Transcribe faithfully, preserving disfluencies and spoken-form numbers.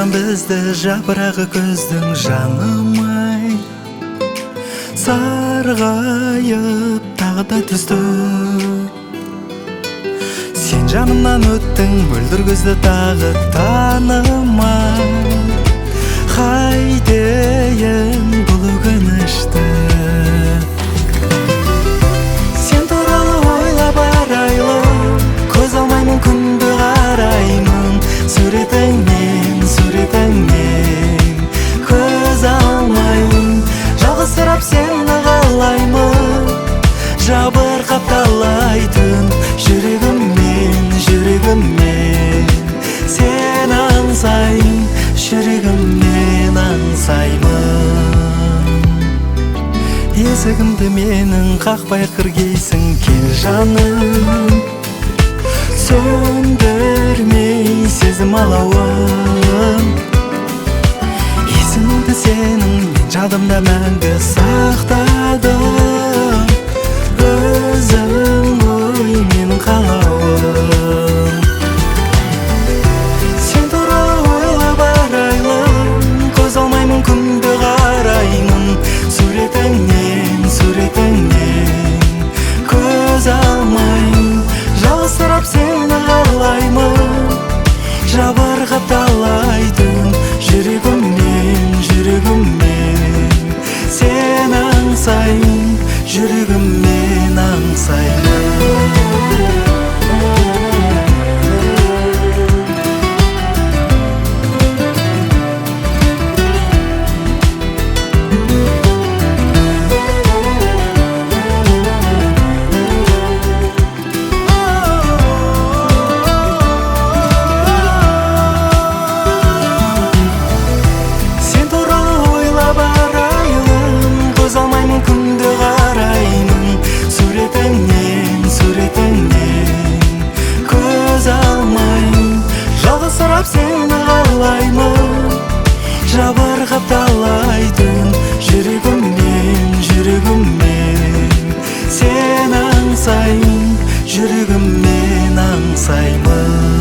Айырған бізді жапырағы көздің жанымай, сарғайып тағы да түсті. Сен жанымнан өттің, мөлдір көзді тағы танымай. Қайтейін бұл өкінішті. Сен туралы ойлап арайлым, көз алмаймын, күнді қараймын. Суретіңнен, суретіңнен көз алмаймын. Жалғызсырап сені қалаймын, жабырқап талайтын жүрегіммен, жүрегіммен сен аңсаймын, жүрегіммен аңсаймын. Есігімді менің қақпай кіргейсің, кел жаным, сөндірмей сезім алауын. Есімді сенің мен жадымда мәңгі сақтадым. Өзің ғой менің қалауым. Сен туралы ойлап арайлым, көз алмаймын, күнді қараймын. Суретіңнен, суретіңнен көз алмаймын. Жалғызсырап сені қалаймын, жабырқап талайтын жүрегіммен, жүрегіммен сен аңсаймын, жүрегіммен аңсаймын. Күнді қараймын, суретіңнен, суретіңнен көз алмаймын. Жалғызсырап сені қалаймын, жабырқап талайтын жүрегіммен, жүрегіммен сен аңсаймын, жүрегіммен аңсаймын.